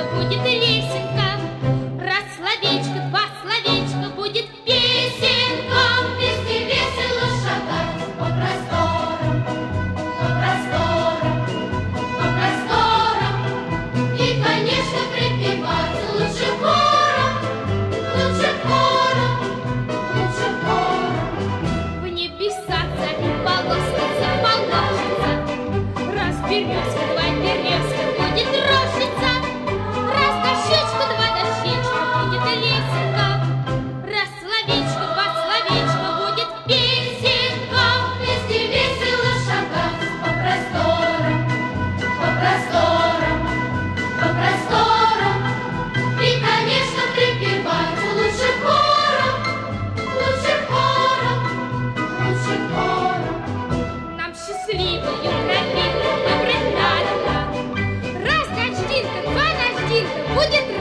будет лесенка. Раз словечко, два словечка, будет песенка. Вместе весело шагать по просторам, по просторам, по просторам. И, конечно, припевать лучше хором, лучше хором, лучше хором. В небеса царит полоскаться, положится. Раз березка, два березка, будет рощица. Раз дощечка, два дощечка, будет лесенка. Раз словечко, два словечка, будет песенка. Вместе весело шагать по просторам, по просторам, по просторам. И, конечно, припевать лучше хором, лучше хором, лучше хором. Нам счастливую новинку выбрать надо. Раз дождинка, два дождинка, будет